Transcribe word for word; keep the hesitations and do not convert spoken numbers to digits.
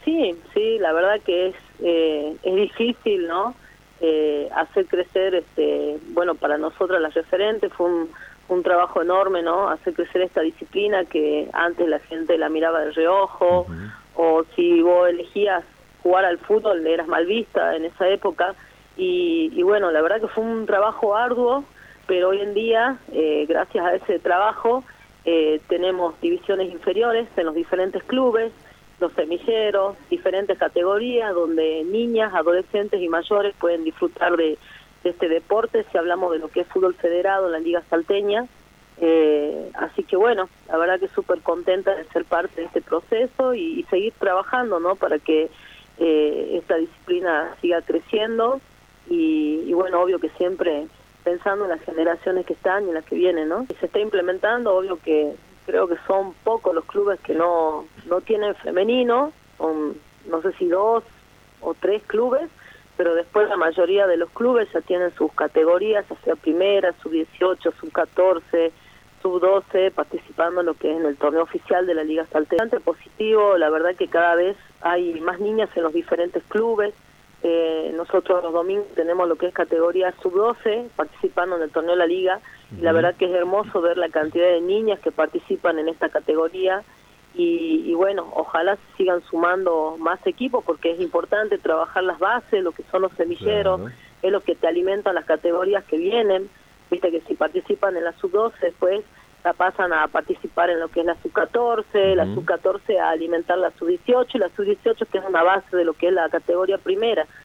Sí, sí, la verdad que es eh, es difícil, ¿no? Eh, hacer crecer, este, bueno, para nosotras las referentes fue un, un trabajo enorme, ¿no? Hacer crecer esta disciplina que antes la gente la miraba de reojo, Uh-huh. o si vos elegías jugar al fútbol eras mal vista en esa época, y, y bueno, la verdad que fue un trabajo arduo, pero hoy en día, eh, gracias a ese trabajo, eh, tenemos divisiones inferiores en los diferentes clubes, los semilleros, diferentes categorías donde niñas, adolescentes y mayores pueden disfrutar de, de este deporte, si hablamos de lo que es fútbol federado en la Liga Salteña. Eh, así que bueno, la verdad que súper contenta de ser parte de este proceso y, y seguir trabajando, ¿no? Para que eh, esta disciplina siga creciendo y, y bueno, obvio que siempre pensando en las generaciones que están y en las que vienen, ¿no? Y se está implementando, obvio que creo que son pocos los clubes que no, no tienen femenino, son no sé si dos o tres clubes, pero después la mayoría de los clubes ya tienen sus categorías, ya sea primera, sub dieciocho, sub catorce, sub doce, participando en lo que es en el torneo oficial de la Liga Salteña. Bastante positivo, la verdad que cada vez hay más niñas en los diferentes clubes. Eh, nosotros los domingos tenemos lo que es categoría sub doce participando en el torneo de la Liga, y la verdad que es hermoso ver la cantidad de niñas que participan en esta categoría y, y bueno, ojalá se sigan sumando más equipos porque es importante trabajar las bases, lo que son los semilleros, Claro. es lo que te alimentan las categorías que vienen, viste que si participan en la sub doce después la pasan a participar en lo que es la sub catorce, Uh-huh. la sub catorce a alimentar la sub dieciocho y la sub dieciocho que es una base de lo que es la categoría primera.